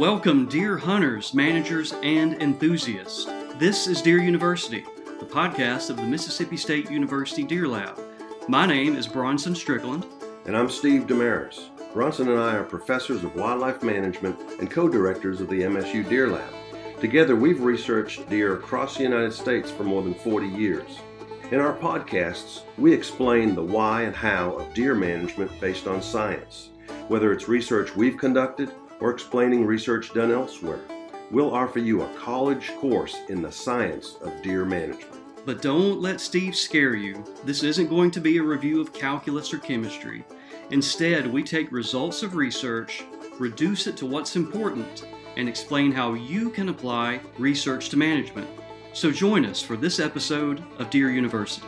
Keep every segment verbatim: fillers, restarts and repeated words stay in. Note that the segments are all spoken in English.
Welcome, deer hunters, managers, and enthusiasts. This is Deer University, the podcast of the Mississippi State University Deer Lab. My name is Bronson Strickland. And I'm Steve Damaris. Bronson and I are professors of wildlife management and co-directors of the M S U Deer Lab. Together, we've researched deer across the United States for more than forty years. In our podcasts, we explain the why and how of deer management based on science, whether it's research we've conducted or explaining research done elsewhere. We'll offer you a college course in the science of deer management. But don't let Steve scare you. This isn't going to be a review of calculus or chemistry. Instead, we take results of research, reduce it to what's important, and explain how you can apply research to management. So join us for this episode of Deer University.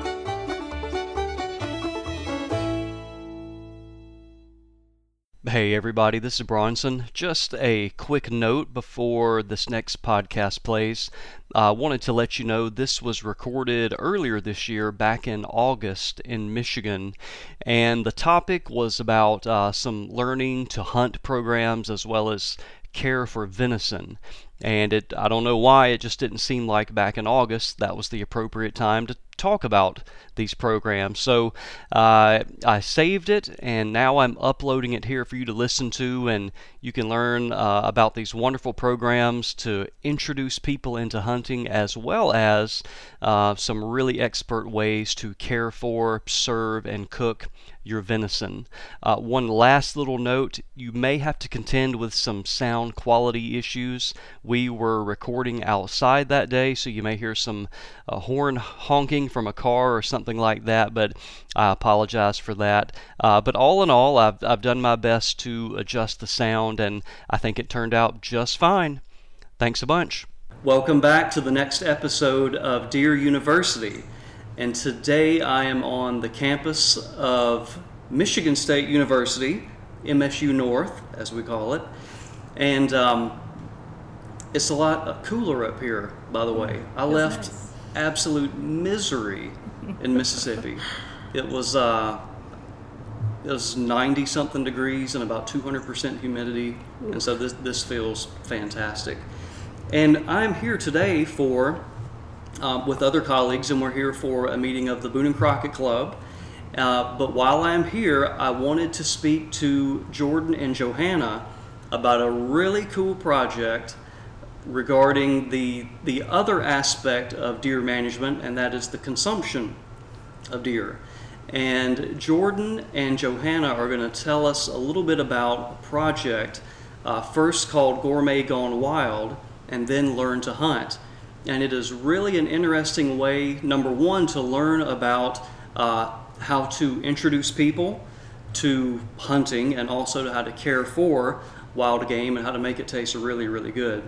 Hey everybody, this is Bronson. Just a quick note before this next podcast plays. I uh, wanted to let you know this was recorded earlier this year, back in August in Michigan, and the topic was about uh, some learning to hunt programs as well as care for venison. And it, I don't know why, it just didn't seem like back in August that was the appropriate time to talk about these programs. So uh, I saved it, and now I'm uploading it here for you to listen to, and you can learn uh, about these wonderful programs to introduce people into hunting, as well as uh, some really expert ways to care for, serve, and cook your venison. Uh, one last little note, you may have to contend with some sound quality issues. We were recording outside that day, so you may hear some uh, horn honking from a car or something like that, but I apologize for that. Uh, but all in all, I've, I've done my best to adjust the sound, and I think it turned out just fine. Thanks a bunch. Welcome back to the next episode of Deer University. And today I am on the campus of Michigan State University, M S U North, as we call it. And um, it's a lot cooler up here, by the way. I That's left nice. Absolute misery in Mississippi. It was uh, it was ninety something degrees and about two hundred percent humidity, and so this this feels fantastic. And I'm here today for uh, with other colleagues, and we're here for a meeting of the Boone and Crockett Club. Uh, but while I'm here, I wanted to speak to Jordan and Johanna about a really cool project regarding the the other aspect of deer management, and that is the consumption of deer. And Jordan and Johanna are going to tell us a little bit about a project uh, first called Gourmet Gone Wild, and then Learn to Hunt. And it is really an interesting way, number one, to learn about uh, how to introduce people to hunting, and also to how to care for wild game and how to make it taste really, really good.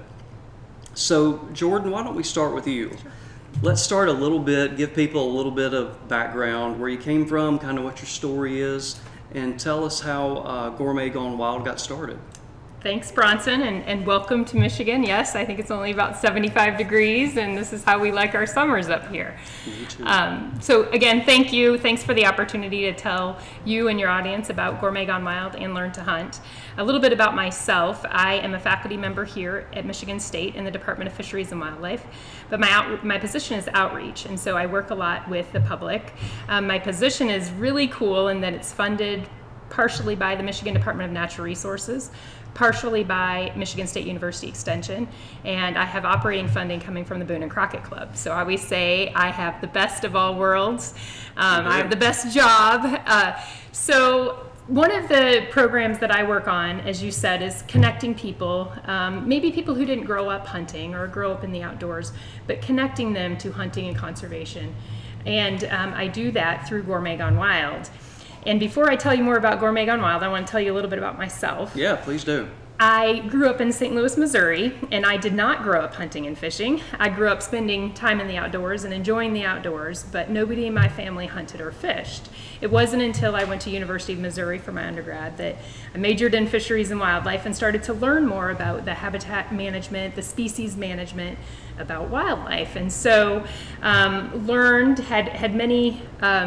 So, Jordan, why don't we start with you? Sure. Let's start a little bit, give people a little bit of background, where you came from, kind of what your story is, and tell us how uh, Gourmet Gone Wild got started. Thanks, Bronson, and, and welcome to Michigan. Yes, I think it's only about seventy-five degrees, and this is how we like our summers up here. You too. Um, so again, thank you. Thanks for the opportunity to tell you and your audience about Gourmet Gone Wild and Learn to Hunt. A little bit about myself. I am a faculty member here at Michigan State in the Department of Fisheries and Wildlife, but my out, my position is outreach, and so I work a lot with the public. Um, my position is really cool in that it's funded partially by the Michigan Department of Natural Resources, partially by Michigan State University Extension, and I have operating funding coming from the Boone and Crockett Club. So I always say I have the best of all worlds. Um, I have the best job. Uh, so one of the programs that I work on, as you said, is connecting people, um, maybe people who didn't grow up hunting or grow up in the outdoors, but connecting them to hunting and conservation. And um, I do that through Gourmet Gone Wild. And before I tell you more about Gourmet Gone Wild, I want to tell you a little bit about myself. Yeah, please do. I grew up in Saint Louis, Missouri, and I did not grow up hunting and fishing. I grew up spending time in the outdoors and enjoying the outdoors, but nobody in my family hunted or fished. It wasn't until I went to University of Missouri for my undergrad that I majored in fisheries and wildlife and started to learn more about the habitat management, the species management, about wildlife. And so um, learned, had, had many um,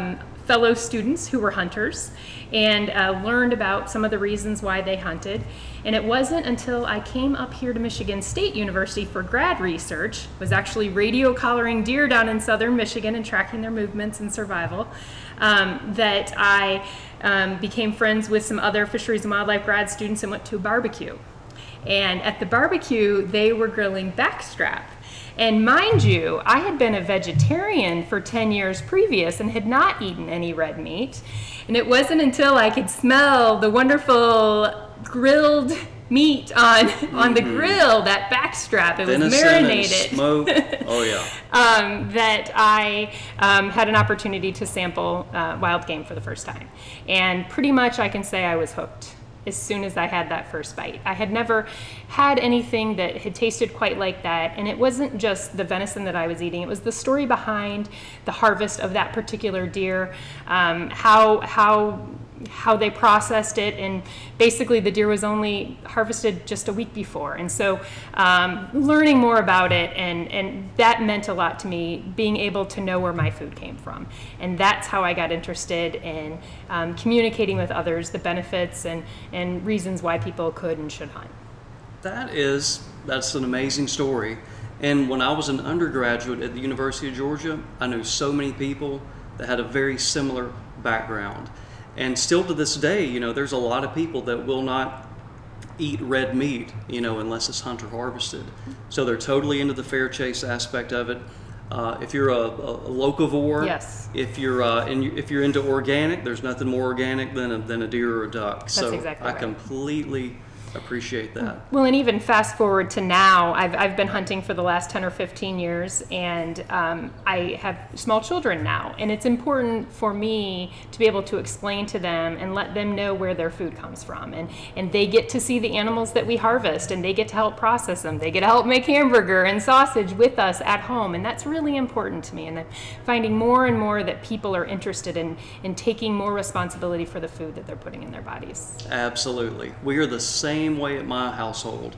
fellow students who were hunters and uh, learned about some of the reasons why they hunted. And it wasn't until I came up here to Michigan State University for grad research, was actually radio collaring deer down in southern Michigan and tracking their movements and survival, um, that I um, became friends with some other fisheries and wildlife grad students and went to a barbecue. And at the barbecue, they were grilling backstrap. And mind you, I had been a vegetarian for ten years previous and had not eaten any red meat. And it wasn't until I could smell the wonderful grilled meat on, mm-hmm. on the grill, that backstrap, it Venison was marinated. And smoke. Oh, yeah. um, that I um, had an opportunity to sample uh, wild game for the first time. And pretty much I can say I was hooked as soon as I had that first bite. I had never had anything that had tasted quite like that, and it wasn't just the venison that I was eating, it was the story behind the harvest of that particular deer, um, how how how they processed it, and basically the deer was only harvested just a week before. And so um, learning more about it, and, and that meant a lot to me, being able to know where my food came from. And that's how I got interested in um, communicating with others the benefits and, and reasons why people could and should hunt. That is, that's an amazing story. And when I was an undergraduate at the University of Georgia, I knew so many people that had a very similar background. And still to this day, you know, there's a lot of people that will not eat red meat, you know, unless it's hunter harvested. So they're totally into the fair chase aspect of it. Uh, if you're a, a, a locavore, yes. if you're uh, and you, if you're into organic, there's nothing more organic than a, than a deer or a duck. That's so exactly I right. completely appreciate that. Well, and even fast forward to now, I've, I've been hunting for the last ten or fifteen years, and um, I have small children now, and it's important for me to be able to explain to them and let them know where their food comes from, and, and they get to see the animals that we harvest, and they get to help process them. They get to help make hamburger and sausage with us at home, and that's really important to me, and I'm finding more and more that people are interested in, in taking more responsibility for the food that they're putting in their bodies. Absolutely. We are the same way at my household.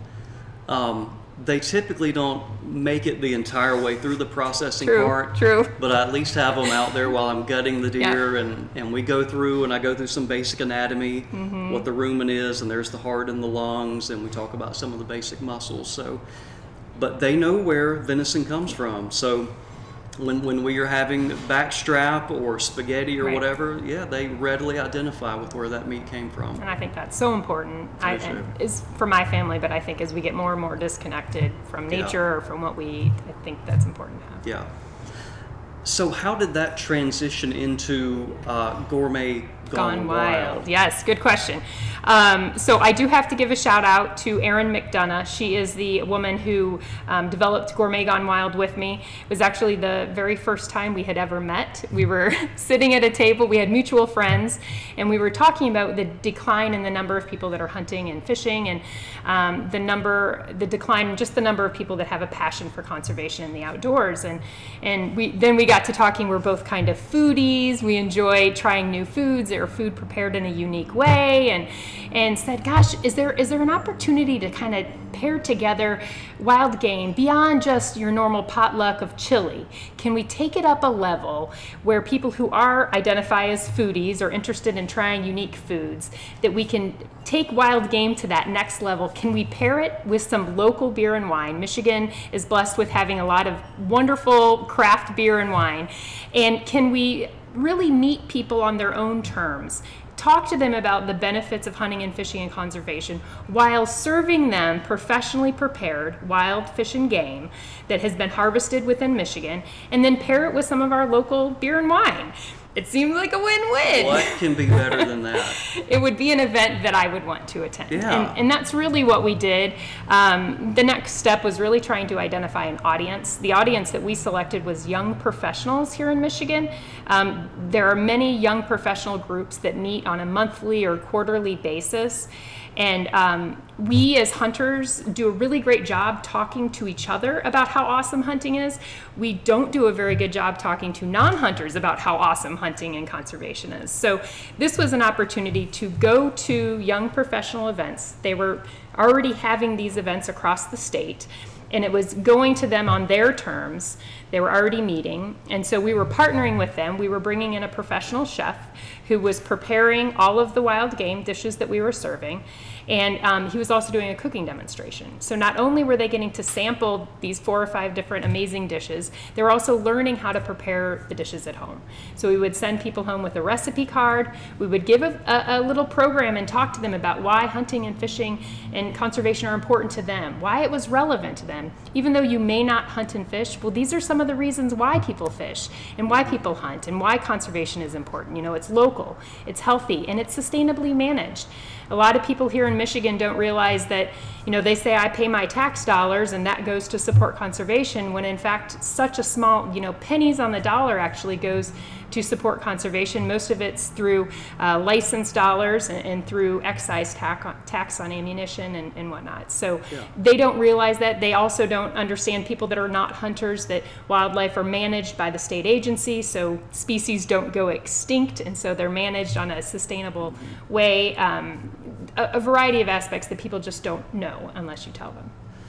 Um, they typically don't make it the entire way through the processing true, part. True. But I at least have them out there while I'm gutting the deer, yeah. and, and we go through and I go through some basic anatomy, mm-hmm. what the rumen is, and there's the heart and the lungs, and we talk about some of the basic muscles. So, but they know where venison comes from. So when when we are having backstrap or spaghetti or right. whatever, yeah, they readily identify with where that meat came from. And I think that's so important. I, sure. and is for my family, but I think as we get more and more disconnected from nature yeah. or from what we eat, I think that's important to have. Yeah. So how did that transition into uh, Gourmet Gone, Gone Wild? Wild? Yes, good question. Um, so I do have to give a shout out to Erin McDonough. She is the woman who um, developed Gourmet Gone Wild with me. It was actually the very first time we had ever met. We were sitting at a table, we had mutual friends, and we were talking about the decline in the number of people that are hunting and fishing, and um, the number, the decline in just the number of people that have a passion for conservation in the outdoors. And and we then we got to talking. We're both kind of foodies. We enjoy trying new foods or food prepared in a unique way, and and said, gosh, is there is there an opportunity to kind of pair together wild game beyond just your normal potluck of chili? Can we take it up a level where people who are identify as foodies or interested in trying unique foods, that we can take wild game to that next level? Can we pair it with some local beer and wine? Michigan is blessed with having a lot of wonderful craft beer and wine. And can we really meet people on their own terms? Talk to them about the benefits of hunting and fishing and conservation while serving them professionally prepared wild fish and game that has been harvested within Michigan, and then pair it with some of our local beer and wine. It seems like a win-win. What can be better than that? It would be an event that I would want to attend. Yeah. And, and that's really what we did. Um, the next step was really trying to identify an audience. The audience that we selected was young professionals here in Michigan. Um, there are many young professional groups that meet on a monthly or quarterly basis. And um, we as hunters do a really great job talking to each other about how awesome hunting is. We don't do a very good job talking to non-hunters about how awesome hunting and conservation is. So this was an opportunity to go to young professional events. They were already having these events across the state, and it was going to them on their terms. They were already meeting, and so we were partnering with them. We were bringing in a professional chef who was preparing all of the wild game dishes that we were serving, and um, he was also doing a cooking demonstration. So not only were they getting to sample these four or five different amazing dishes, they were also learning how to prepare the dishes at home. So we would send people home with a recipe card. We would give a, a, a little program and talk to them about why hunting and fishing and conservation are important to them, why it was relevant to them. Even though you may not hunt and fish, well, these are some of the reasons why people fish and why people hunt and why conservation is important. You know, it's local, it's healthy, and it's sustainably managed. A lot of people here in Michigan don't realize that, you know, they say I pay my tax dollars and that goes to support conservation, when in fact such a small, you know, pennies on the dollar actually goes to support conservation. Most of it's through uh, license dollars and, and through excise tax on, tax on ammunition and, and whatnot. So yeah. They don't realize that. They also don't understand, people that are not hunters, that wildlife are managed by the state agency, so species don't go extinct, and so they're managed on a sustainable way. Um, a, a variety of aspects that people just don't know unless you tell them.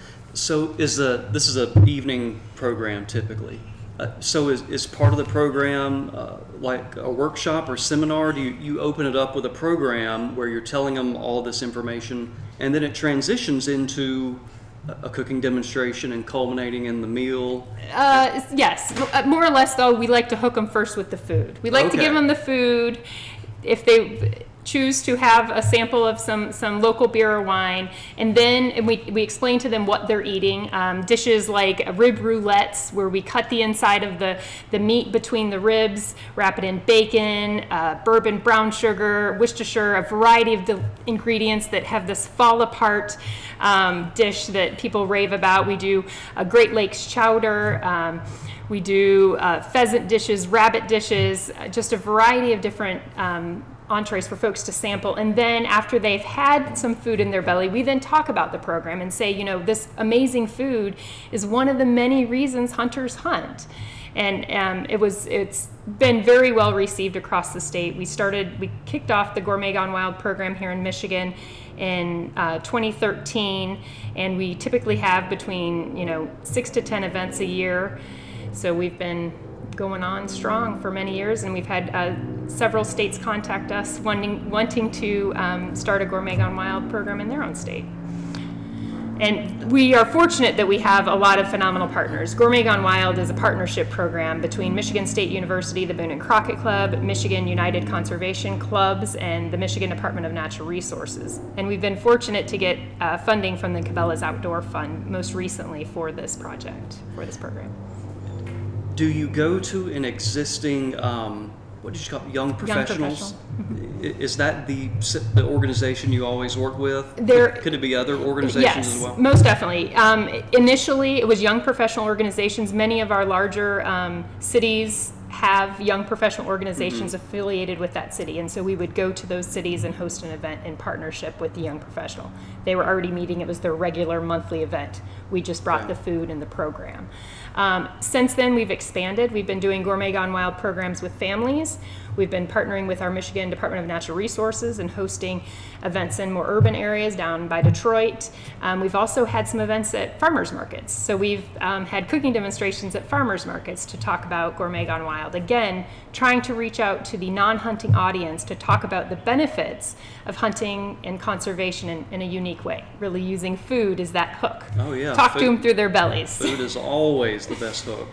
So is the this is an evening program typically? Uh, so is, is part of the program uh, like a workshop or seminar? Do you, you open it up with a program where you're telling them all this information, and then it transitions into a cooking demonstration and culminating in the meal? Uh, yes, more or less though, we like to hook them first with the food. We like okay. to give them the food. If they choose to have a sample of some, some local beer or wine, and then and we, we explain to them what they're eating. Um, dishes like rib roulettes, where we cut the inside of the, the meat between the ribs, wrap it in bacon, uh, bourbon, brown sugar, Worcestershire, a variety of de- ingredients that have this fall apart um, dish that people rave about. We do a Great Lakes chowder. Um, we do uh, pheasant dishes, rabbit dishes, just a variety of different um, entrees for folks to sample. And then after they've had some food in their belly, we then talk about the program and say, you know, this amazing food is one of the many reasons hunters hunt. And um, it was, it's been very well received across the state. We started, we kicked off the Gourmet Gone Wild program here in Michigan in uh, twenty thirteen, and we typically have between, you know, six to ten events a year. So we've been going on strong for many years, and we've had uh, several states contact us wanting wanting to um, start a Gourmet Gone Wild program in their own state. And we are fortunate that we have a lot of phenomenal partners. Gourmet Gone Wild is a partnership program between Michigan State University, the Boone and Crockett Club, Michigan United Conservation Clubs, and the Michigan Department of Natural Resources. And we've been fortunate to get uh, funding from the Cabela's Outdoor Fund most recently for this project, for this program. Do you go to an existing, um, what did you call it, young professionals? Young professional. Is that the the organization you always work with? There, could, could it be other organizations yes, as well? Most definitely. Um, initially, it was young professional organizations. Many of our larger um, cities have young professional organizations mm-hmm. affiliated with that city, and so we would go to those cities and host an event in partnership with the young professional. They were already meeting. It was their regular monthly event. We just brought yeah. the food and the program. Um, since then, we've expanded. We've been doing Gourmet Gone Wild programs with families. We've been partnering with our Michigan Department of Natural Resources and hosting events in more urban areas down by Detroit. Um, we've also had some events at farmers markets. So we've um, had cooking demonstrations at farmers markets to talk about Gourmet Gone Wild. Again, trying to reach out to the non-hunting audience to talk about the benefits of hunting and conservation in, in a unique way. Really using food as that hook. Oh yeah. Talk food, to them through their bellies. Food is always the best hook.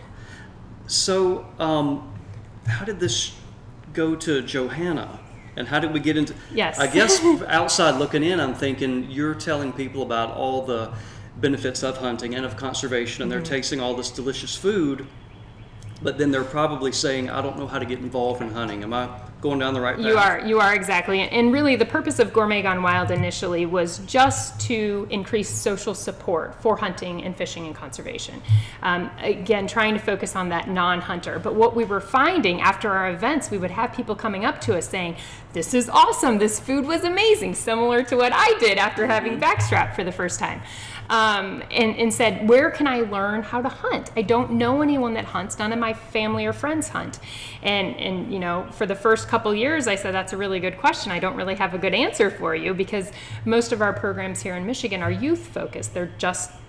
So, um, how did this go to Johanna? And how did we get into... Yes. I guess outside looking in, I'm thinking you're telling people about all the benefits of hunting and of conservation, and mm-hmm. they're tasting all this delicious food, but then they're probably saying, I don't know how to get involved in hunting. Am I going down the right path? You are, you are exactly. And really the purpose of Gourmet Gone Wild initially was just to increase social support for hunting and fishing and conservation. Um, again, trying to focus on that non-hunter. But what we were finding after our events, we would have people coming up to us saying, this is awesome, this food was amazing, similar to what I did after having backstrap for the first time. Um, and, and said, where can I learn how to hunt? I don't know anyone that hunts. None of my family or friends hunt. And, and you know, for the first couple years, I said, that's a really good question. I don't really have a good answer for you, because most of our programs here in Michigan are youth focused. They're just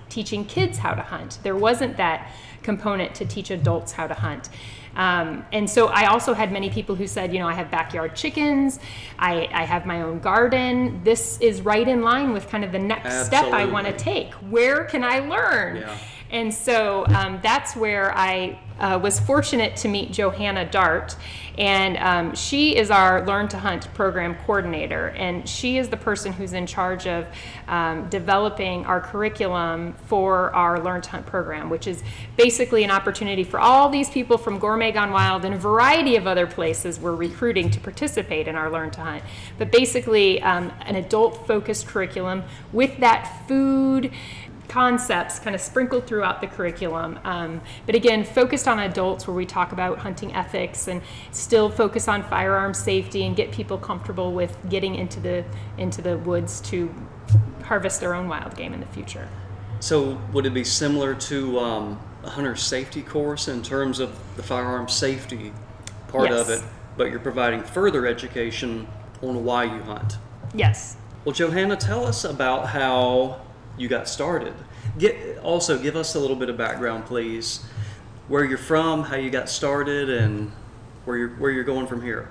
teaching kids how to hunt. There wasn't that component to teach adults how to hunt. Um, and so I also had many people who said, you know, I have backyard chickens, I, I have my own garden. This is right in line with kind of the next Absolutely. step I want to take. Where can I learn? Yeah. And so um, that's where I uh, was fortunate to meet Johanna Dart, and um, she is our Learn to Hunt program coordinator, and she is the person who's in charge of um, developing our curriculum for our Learn to Hunt program, which is basically an opportunity for all these people from Gourmet Gone Wild and a variety of other places we're recruiting to participate in our Learn to Hunt. But basically um, an adult-focused curriculum with that food concepts kind of sprinkled throughout the curriculum, um, but again focused on adults, where we talk about hunting ethics and still focus on firearm safety and get people comfortable with getting into the into the woods to harvest their own wild game in the future. So would it be similar to um, a hunter safety course in terms of the firearm safety part Yes. of it, but you're providing further education on why you hunt? Yes. Well, Johanna, tell us about how you got started. Get, also, give us a little bit of background, please. Where you're from, how you got started, and where you're, where you're going from here.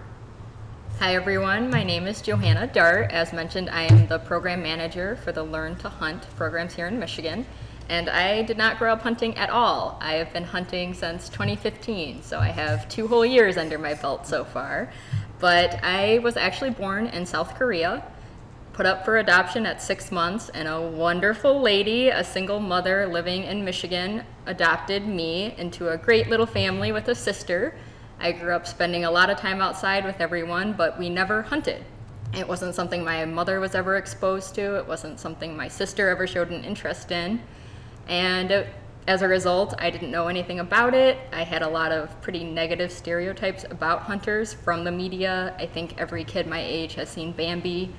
Hi everyone, my name is Johanna Dart. As mentioned, I am the program manager for the Learn to Hunt programs here in Michigan. And I did not grow up hunting at all. I have been hunting since twenty fifteen, so I have two whole years under my belt so far. But I was actually born in South Korea, put up for adoption at six months, and a wonderful lady, a single mother living in Michigan, adopted me into a great little family with a sister. I grew up spending a lot of time outside with everyone, but we never hunted. It wasn't something my mother was ever exposed to. It wasn't something my sister ever showed an interest in. And as a result, I didn't know anything about it. I had a lot of pretty negative stereotypes about hunters from the media. I think every kid my age has seen Bambi.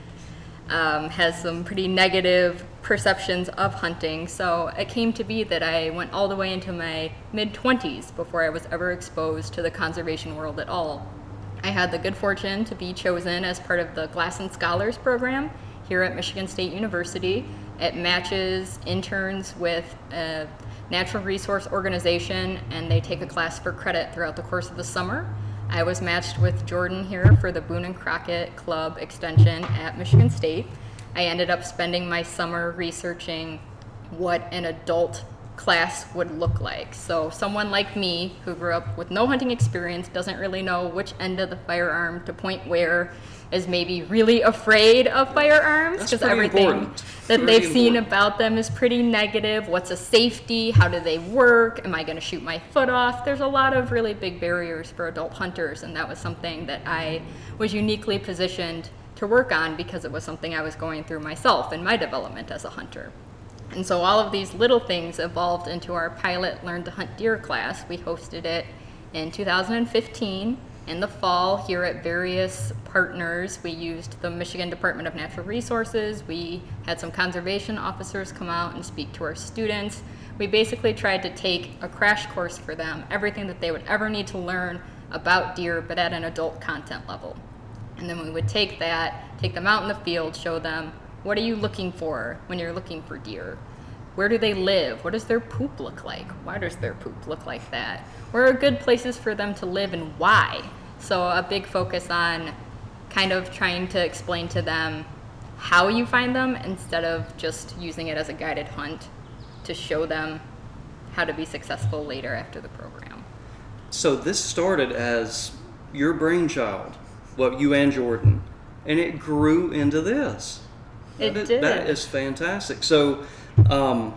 Um, has some pretty negative perceptions of hunting. So it came to be that I went all the way into my mid-twenties before I was ever exposed to the conservation world at all. I had the good fortune to be chosen as part of the Glasson Scholars program here at Michigan State University. It matches interns with a natural resource organization, and they take a class for credit throughout the course of the summer. I was matched with Jordan here for the Boone and Crockett Club extension at Michigan State. I ended up spending my summer researching what an adult class would look like. So someone like me who grew up with no hunting experience, doesn't really know which end of the firearm to point where, is maybe really afraid of firearms because everything important. that Very they've seen important. about them is pretty negative. What's a safety? How do they work? Am I going to shoot my foot off? There's a lot of really big barriers for adult hunters, and that was something that I was uniquely positioned to work on because it was something I was going through myself in my development as a hunter. And so all of these little things evolved into our pilot Learn to Hunt Deer class. We hosted it in two thousand fifteen. In the fall, here at various partners, we used the Michigan Department of Natural Resources. We had some conservation officers come out and speak to our students. We basically tried to take a crash course for them, everything that they would ever need to learn about deer, but at an adult content level. And then we would take that, take them out in the field, show them, what are you looking for when you're looking for deer? Where do they live? What does their poop look like? Why does their poop look like that? Where are good places for them to live and why? So a big focus on kind of trying to explain to them how you find them instead of just using it as a guided hunt to show them how to be successful later after the program. So this started as your brainchild, well, you and Jordan, and it grew into this. It that, did. That is fantastic. So, um,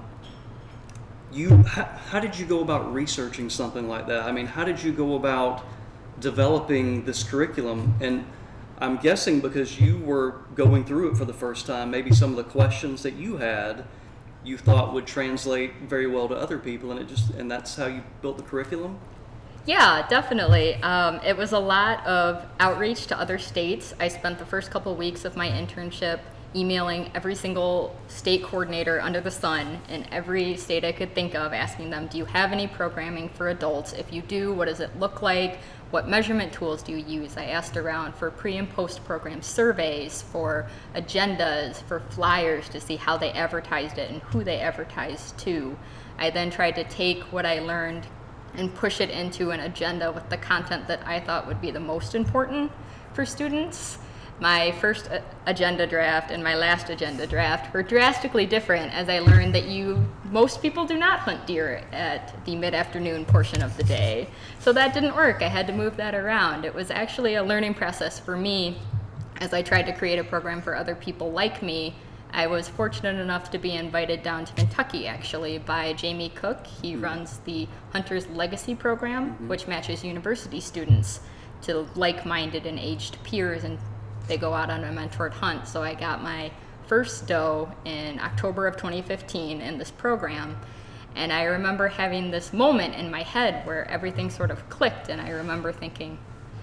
you how, how did you go about researching something like that? I mean, how did you go about developing this curriculum? And I'm guessing because you were going through it for the first time, maybe some of the questions that you had, you thought would translate very well to other people, and it just and that's how you built the curriculum? Yeah, definitely. Um, it was a lot of outreach to other states. I spent the first couple of weeks of my internship emailing every single state coordinator under the sun in every state I could think of, asking them, do you have any programming for adults? If you do, what does it look like? what measurement tools do you use? I asked around for pre and post program surveys, for agendas, for flyers to see how they advertised it and who they advertised to. I then tried to take what I learned and push it into an agenda with the content that I thought would be the most important for students. My first agenda draft and my last agenda draft were drastically different, as I learned that you most people do not hunt deer at the mid-afternoon portion of the day. So that didn't work. I had to move that around. It was actually a learning process for me as I tried to create a program for other people like me. I was fortunate enough to be invited down to Kentucky, actually, by Jamie Cook. He mm-hmm. runs the Hunter's Legacy program, mm-hmm. which matches university students to like-minded and aged peers, and they go out on a mentored hunt. So I got my first doe in October of twenty fifteen in this program. And I remember having this moment in my head where everything sort of clicked, and I remember thinking,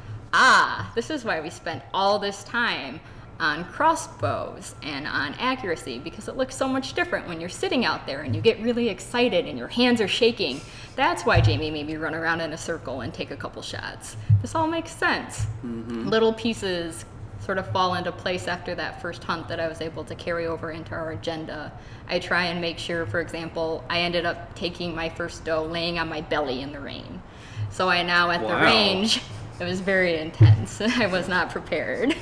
ah, this is why we spent all this time on crossbows and on accuracy, because it looks so much different when you're sitting out there and you get really excited and your hands are shaking. That's why Jamie made me run around in a circle and take a couple shots. This all makes sense. Mm-hmm. Little pieces sort of fall into place after that first hunt that I was able to carry over into our agenda. I try and make sure, for example, I ended up taking my first doe laying on my belly in the rain. So I now at wow. the range, it was very intense. I was not prepared.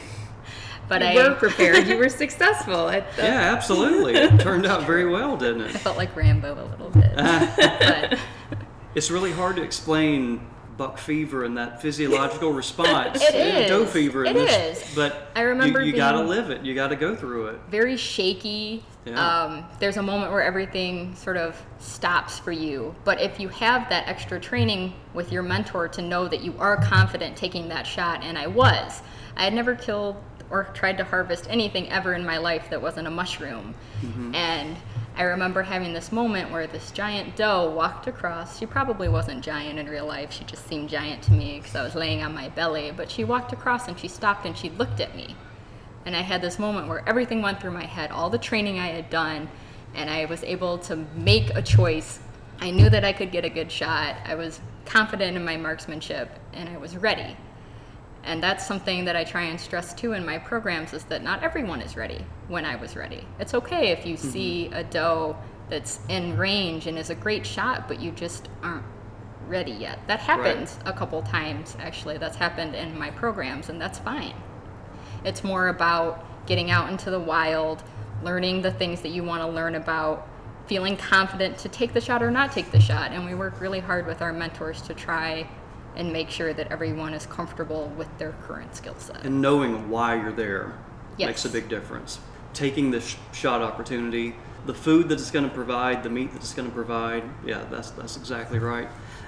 But you I were prepared. You were successful. At the... Yeah, absolutely. It turned out very well, didn't it? I felt like Rambo a little bit. But it's really hard to explain buck fever and that physiological response. It is. Doe fever. It this, is. But I remember you, you being got to live it. You got to go through it. Very shaky. Yeah. Um, there's a moment where everything sort of stops for you. But if you have that extra training with your mentor to know that you are confident taking that shot, and I was. I had never killed or tried to harvest anything ever in my life that wasn't a mushroom. Mm-hmm. And I remember having this moment where this giant doe walked across. She probably wasn't giant in real life. She just seemed giant to me because I was laying on my belly. But she walked across and she stopped and she looked at me. And I had this moment where everything went through my head, all the training I had done, and I was able to make a choice. I knew that I could get a good shot. I was confident in my marksmanship, and I was ready. And that's something that I try and stress too in my programs, is that not everyone is ready when I was ready. It's okay if you mm-hmm. see a doe that's in range and is a great shot, but you just aren't ready yet. That happens right. a couple times, actually. That's happened in my programs, and that's fine. It's more about getting out into the wild, learning the things that you want to learn about, feeling confident to take the shot or not take the shot. And we work really hard with our mentors to try and make sure that everyone is comfortable with their current skill set. And knowing why you're there yes. makes a big difference. Taking the sh- shot opportunity, the food that it's going to provide, the meat that it's going to provide, yeah, that's that's exactly right.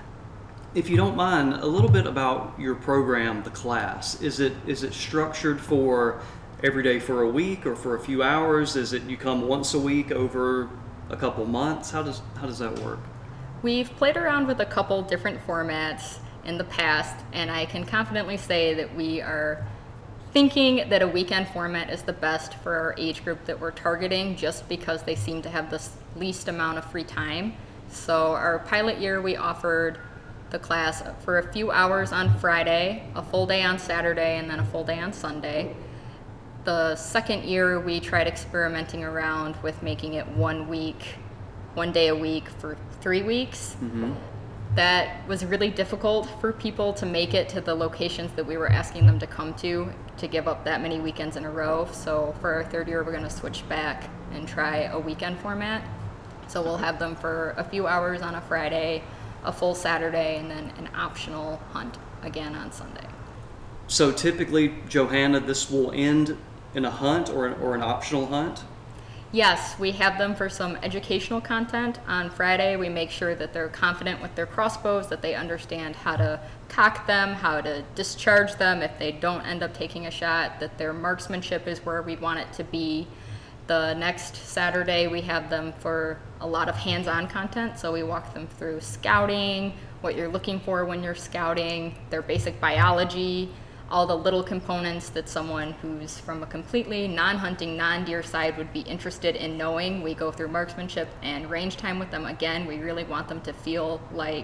If you don't mind, a little bit about your program, the class. Is it is it structured for every day for a week or for a few hours? Is it you come once a week over a couple months? How does how does that work? We've played around with a couple different formats in the past, and I can confidently say that we are thinking that a weekend format is the best for our age group that we're targeting, just because they seem to have the least amount of free time. So our pilot year, we offered the class for a few hours on Friday, a full day on Saturday, and then a full day on Sunday. The second year, we tried experimenting around with making it one week, one day a week for three weeks. Mm-hmm. That was really difficult for people to make it to the locations that we were asking them to come to, to give up that many weekends in a row. So for our third year, we're going to switch back and try a weekend format. So we'll have them for a few hours on a Friday, a full Saturday, and then an optional hunt again on Sunday. So typically, Johanna, this will end in a hunt or an, or an optional hunt? Yes, we have them for some educational content. On Friday, we make sure that they're confident with their crossbows, that they understand how to cock them, how to discharge them if they don't end up taking a shot, that their marksmanship is where we want it to be. The next Saturday, we have them for a lot of hands-on content, so we walk them through scouting, what you're looking for when you're scouting, their basic biology, all the little components that someone who's from a completely non-hunting, non-deer side would be interested in knowing. We go through marksmanship and range time with them. Again, we really want them to feel like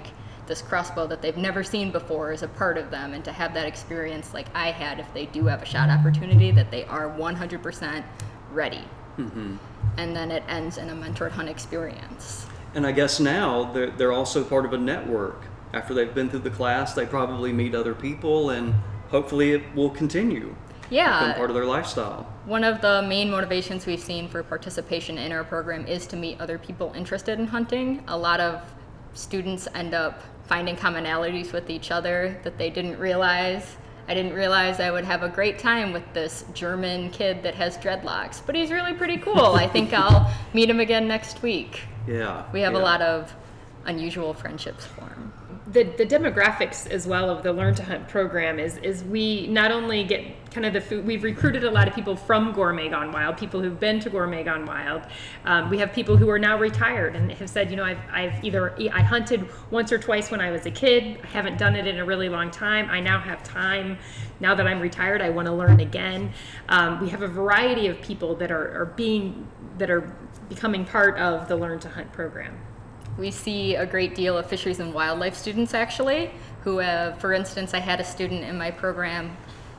this crossbow that they've never seen before is a part of them, and to have that experience like I had, if they do have a shot opportunity, that they are one hundred percent ready. Mm-hmm. And then it ends in a mentored hunt experience. And I guess now they're, they're also part of a network. After they've been through the class, they probably meet other people, and hopefully it will continue. Yeah. Become part of their lifestyle. One of the main motivations we've seen for participation in our program is to meet other people interested in hunting. A lot of students end up finding commonalities with each other that they didn't realize. I didn't realize I would have a great time with this German kid that has dreadlocks, but he's really pretty cool. I think I'll meet him again next week. Yeah. We have yeah. a lot of unusual friendships formed. The, the demographics as well of the Learn to Hunt program is is we not only get kind of the food, we've recruited a lot of people from Gourmet Gone Wild, people who've been to Gourmet Gone Wild. Um, we have people who are now retired and have said, you know, I've, I've either, I hunted once or twice when I was a kid, I haven't done it in a really long time, I now have time, now that I'm retired, I want to learn again. Um, we have a variety of people that are, are being, that are becoming part of the Learn to Hunt program. We see a great deal of fisheries and wildlife students actually, who have, for instance, I had a student in my program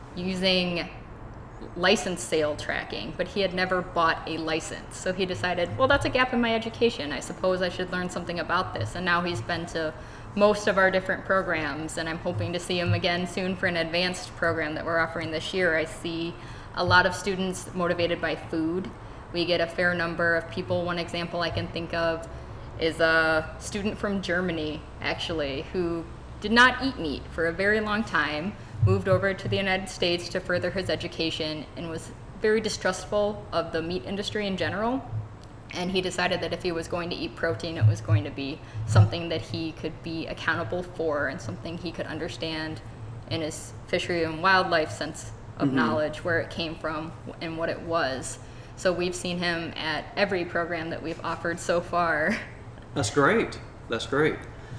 using license sale tracking, but he had never bought a license. So he decided, well, that's a gap in my education. I suppose I should learn something about this. And now he's been to most of our different programs, and I'm hoping to see him again soon for an advanced program that we're offering this year. I see a lot of students motivated by food. We get a fair number of people. One example I can think of is a student from Germany, actually, who did not eat meat for a very long time, moved over to the United States to further his education, and was very distrustful of the meat industry in general. And he decided that if he was going to eat protein, it was going to be something that he could be accountable for and something he could understand in his fishery and wildlife sense of mm-hmm. knowledge, where it came from and what it was. So we've seen him at every program that we've offered so far. That's great. That's great.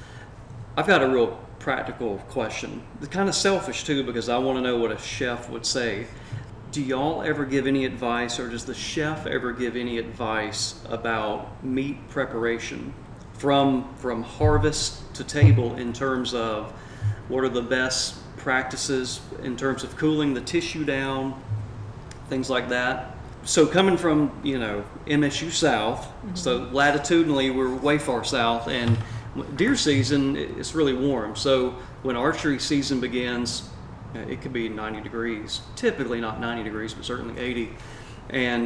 I've got a real practical question. It's kind of selfish too, because I want to know what a chef would say. Do y'all ever give any advice, or does the chef ever give any advice about meat preparation from from harvest to table, in terms of what are the best practices in terms of cooling the tissue down, things like that? So coming from, you know, M S U South, mm-hmm. so latitudinally we're way far south, and deer season, it's really warm. So when archery season begins, it could be ninety degrees, typically not ninety degrees, but certainly eighty. And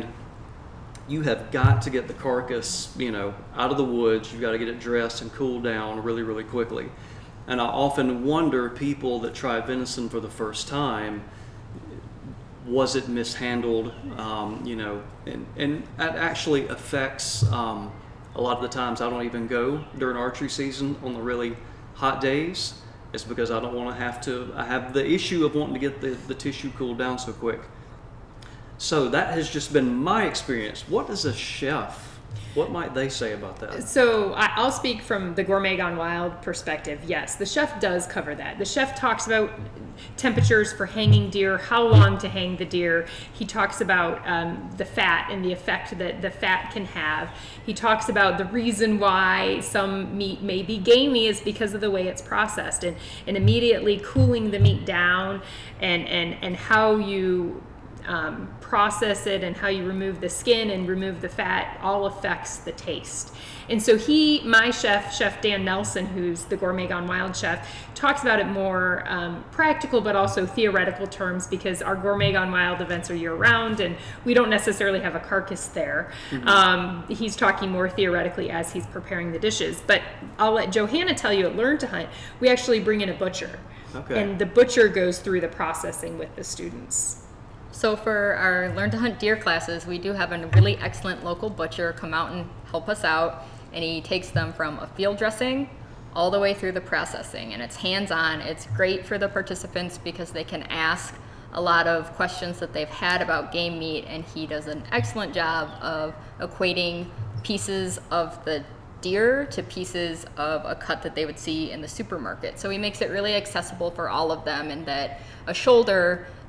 you have got to get the carcass, you know, out of the woods. You've got to get it dressed and cooled down really, really quickly. And I often wonder, people that try venison for the first time, was it mishandled? Um, you know, and, and that actually affects, um, a lot of the times I don't even go during archery season on the really hot days. It's because I don't want to have to, I have the issue of wanting to get the, the tissue cooled down so quick. So that has just been my experience. What does a chef, what might they say about that? So I- I'll speak from the Gourmet Gone Wild perspective. Yes, the chef does cover that. The chef talks about temperatures for hanging deer, how long to hang the deer. He talks about um, the fat and the effect that the fat can have. He talks about the reason why some meat may be gamey is because of the way it's processed, and, and immediately cooling the meat down, and, and, and how you Um, process it and how you remove the skin and remove the fat all affects the taste. And so he, my chef, Chef Dan Nelson, who's the Gourmet Gone Wild chef, talks about it more um, practical but also theoretical terms, because our Gourmet Gone Wild events are year round and we don't necessarily have a carcass there. Mm-hmm. Um, he's talking more theoretically as he's preparing the dishes. But I'll let Johanna tell you, at Learn to Hunt, we actually bring in a butcher. Okay. And the butcher goes through the processing with the students. So for our Learn to Hunt deer classes, we do have a really excellent local butcher come out and help us out, and he takes them from a field dressing all the way through the processing, and it's hands-on. It's great for the participants because they can ask a lot of questions that they've had about game meat, and he does an excellent job of equating pieces of the deer to pieces of a cut that they would see in the supermarket. So he makes it really accessible for all of them, and that a shoulder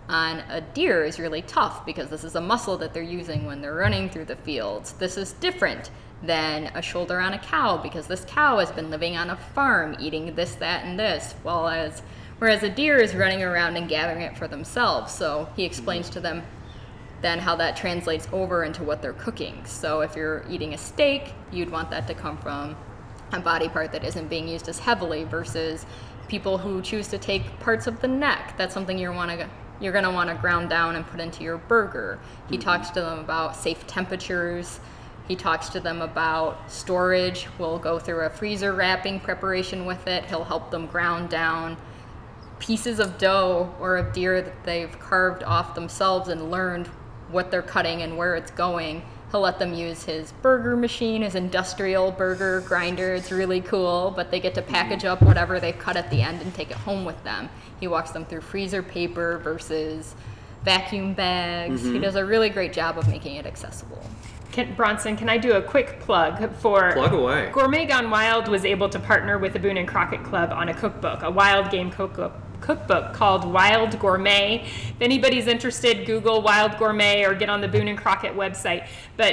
on a deer is really tough because this is a muscle that they're using when they're running through the fields. This is different than a shoulder on a cow because this cow has been living on a farm eating this, that, and this, while as, whereas a deer is running around and gathering it for themselves. So he explains to them then how that translates over into what they're cooking. So if you're eating a steak, you'd want that to come from a body part that isn't being used as heavily versus people who choose to take parts of the neck. That's something you want to you're going to want to ground down and put into your burger. He mm-hmm. talks to them about safe temperatures. He talks to them about storage. We'll go through a freezer wrapping preparation with it. He'll help them ground down pieces of dough or of deer that they've carved off themselves and learned what they're cutting and where it's going. He'll let them use his burger machine, his industrial burger grinder. It's really cool, but they get to package up whatever they've cut at the end and take it home with them. He walks them through freezer paper versus vacuum bags. Mm-hmm. He does a really great job of making it accessible. Can, Bronson, can I do a quick plug for... Plug away. Gourmet Gone Wild was able to partner with the Boone and Crockett Club on a cookbook, a wild game cookbook. cookbook called Wild Gourmet. If anybody's interested, Google Wild Gourmet or get on the Boone and Crockett website. But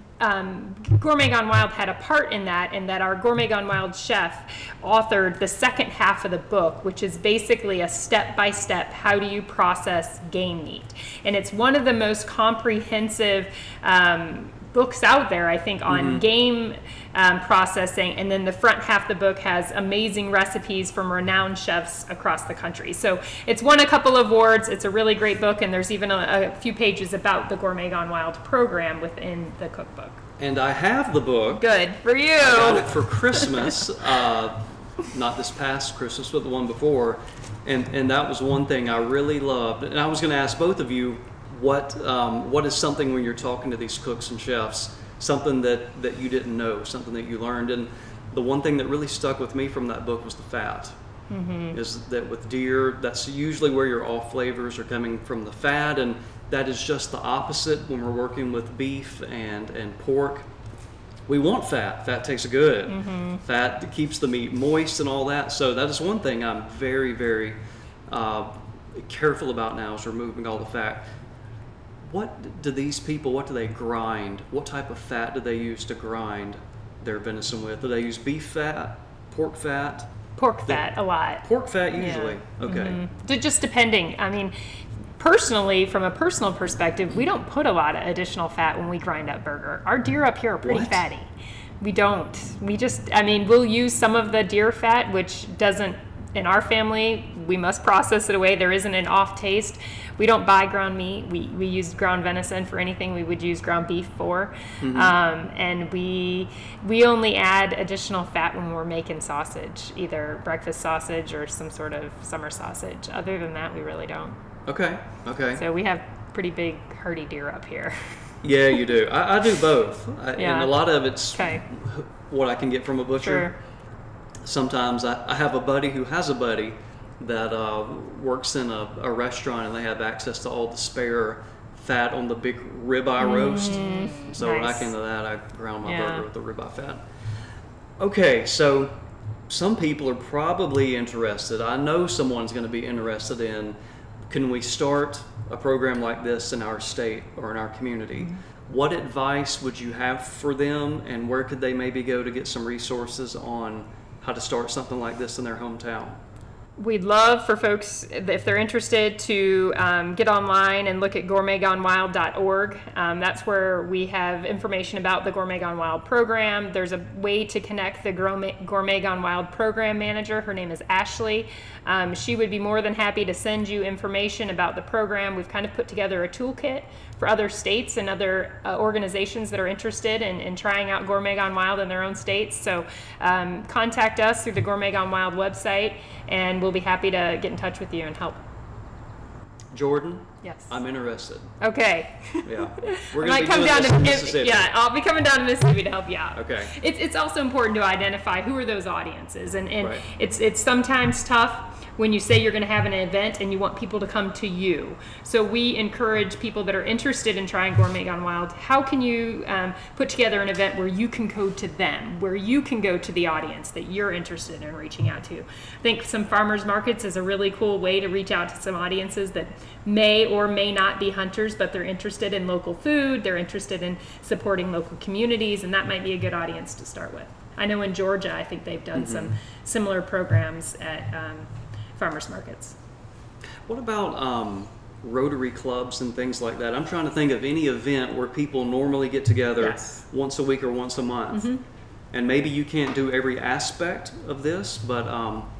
um, Gourmet Gone Wild had a part in that, and that our Gourmet Gone Wild chef authored the second half of the book, which is basically a step-by-step, how do you process game meat? And it's one of the most comprehensive um, books out there, I think, on mm-hmm. game um, processing, and then the front half of the book has amazing recipes from renowned chefs across the country. So it's won a couple of awards. It's a really great book, and there's even a, a few pages about the Gourmet Gone Wild program within the cookbook. And I have the book. Good for you. I got it for Christmas, uh, not this past Christmas, but the one before, and and that was one thing I really loved. And I was going to ask both of you, What um, what is something when you're talking to these cooks and chefs, something that, that you didn't know, something that you learned? And the one thing that really stuck with me from that book was the fat. Mm-hmm. Is that with deer, that's usually where your off flavors are coming from, the fat, and that is just the opposite when we're working with beef and, and pork. We want fat. Fat tastes good. Mm-hmm. Fat keeps the meat moist and all that. So that is one thing I'm very, very uh, careful about now, is removing all the fat. What do these people, what do they grind? What type of fat do they use to grind their venison with? Do they use beef fat, pork fat? Pork fat, the, a lot. Pork fat usually, yeah. okay. Mm-hmm. Just depending. I mean, personally, from a personal perspective, we don't put a lot of additional fat when we grind up burger. Our deer up here are pretty what? fatty. We don't. We just, I mean, we'll use some of the deer fat, which doesn't, in our family, we must process it away. There isn't an off taste. We don't buy ground meat. We we use ground venison for anything we would use ground beef for. Mm-hmm. Um, and we we only add additional fat when we're making sausage, either breakfast sausage or some sort of summer sausage. Other than that, we really don't. Okay, okay. So we have pretty big hardy deer up here. Yeah, you do. I, I do both. I, yeah. And a lot of it's okay. what I can get from a butcher. Sure. Sometimes I, I have a buddy who has a buddy that uh, works in a, a restaurant, and they have access to all the spare fat on the big ribeye mm, roast. So nice. back into that, I ground my yeah. burger with the ribeye fat. Okay, so some people are probably interested. I know someone's going to be interested in, can we start a program like this in our state or in our community? Mm-hmm. What advice would you have for them, and where could they maybe go to get some resources on how to start something like this in their hometown? We'd love for folks, if they're interested, to um, get online and look at gourmet gone wild dot org. Um, that's where we have information about the Gourmet Gone Wild program. There's a way to connect the Gourmet, Gourmet Gone Wild program manager. Her name is Ashley. Um, she would be more than happy to send you information about the program. We've kind of put together a toolkit for other states and other uh, organizations that are interested in, in trying out Gourmet Gone Wild in their own states. So um, contact us through the Gourmet Gone Wild website, and we'll be happy to get in touch with you and help. Jordan? Yes. I'm interested. Okay. Yeah. We're going to be doing down this to in Mississippi. Yeah, I'll be coming down to Mississippi to help you out. Okay. It's it's also important to identify who are those audiences, and, and right. it's it's sometimes tough when you say you're going to have an event and you want people to come to you. So we encourage people that are interested in trying Gourmet Gone Wild, how can you um, put together an event where you can go to them, where you can go to the audience that you're interested in reaching out to. I think some farmers markets is a really cool way to reach out to some audiences that may or may not be hunters, but they're interested in local food, they're interested in supporting local communities, and that might be a good audience to start with. I know in Georgia, I think they've done mm-hmm. some similar programs at um, farmers markets. What about um, Rotary clubs and things like that? I'm trying to think of any event where people normally get together yes. once a week or once a month. Mm-hmm. And maybe you can't do every aspect of this, but um,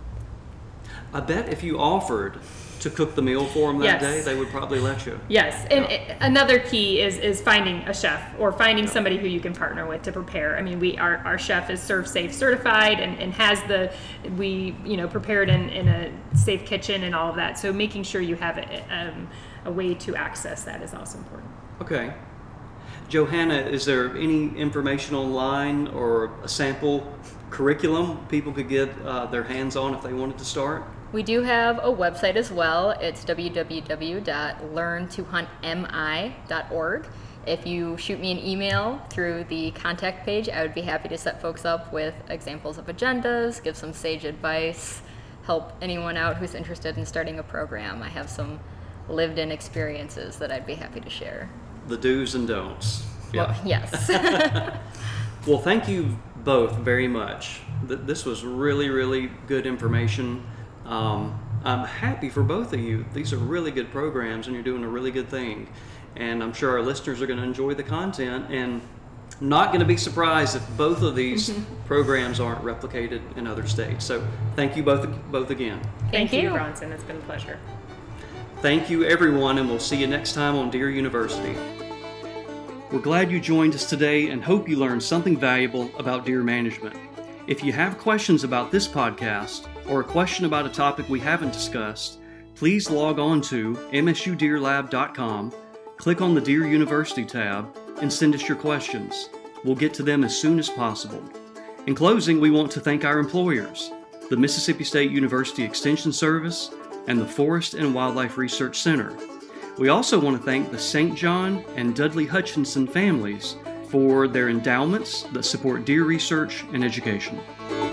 I bet if you offered to cook the meal for them that yes. day, they would probably let you. Yes, and yeah. it, another key is is finding a chef or finding yeah. somebody who you can partner with to prepare. I mean, we our, our chef is Serve Safe certified and, and has the, we, you know, prepared in, in a safe kitchen and all of that. So making sure you have a, um, a way to access that is also important. Okay. Johanna, is there any information online or a sample curriculum people could get uh, their hands on if they wanted to start? We do have a website as well. It's w w w dot learn to hunt m i dot org. If you shoot me an email through the contact page, I would be happy to set folks up with examples of agendas, give some sage advice, help anyone out who's interested in starting a program. I have some lived-in experiences that I'd be happy to share. The do's and don'ts. Yeah. Well, yes. Well, thank you both very much. This was really, really good information. Um, I'm happy for both of you. These are really good programs and you're doing a really good thing. And I'm sure our listeners are going to enjoy the content and not going to be surprised if both of these mm-hmm. programs aren't replicated in other states. So thank you both both again. Thank, Thank you, you, Bronson. It's been a pleasure. Thank you, everyone, and we'll see you next time on Deer University. We're glad you joined us today and hope you learned something valuable about deer management. If you have questions about this podcast or a question about a topic we haven't discussed, please log on to m s u deer lab dot com, click on the Deer University tab, and send us your questions. We'll get to them as soon as possible. In closing, we want to thank our employers, the Mississippi State University Extension Service, and the Forest and Wildlife Research Center. We also want to thank the Saint John and Dudley Hutchinson families for their endowments that support deer research and education.